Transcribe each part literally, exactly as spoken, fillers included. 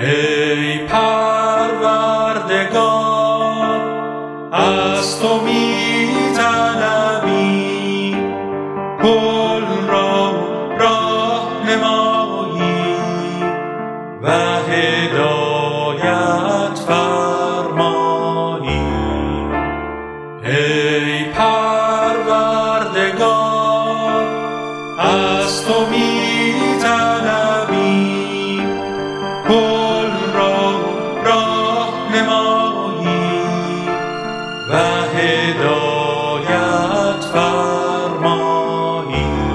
ای پروردگار از تو می طلبیم کل را راهنمایی و هدایت فرمایی. ای پروردگار از تو می طلبیم کل را راهنمایی و هدایت فرمایی.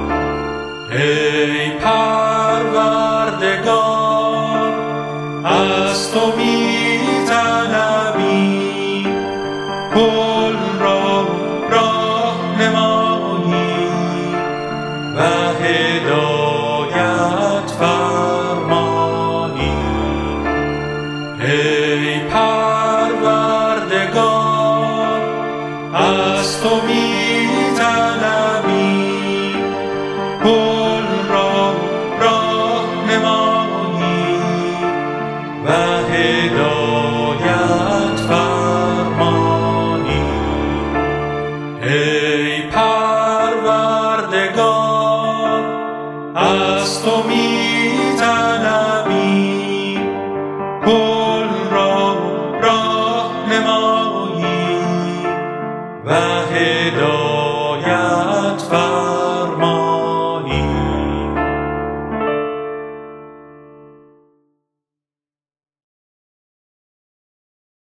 ای پروردگار از تو می طلبیم کل را راهنمایی و هدایت فرمایی. ای پروردگار از تو می طلبیم کل را راهنمایی و هدایت فرمایی. ای پروردگار از تو می طلبیم کل را راهنمایی و هدایت فرمایی.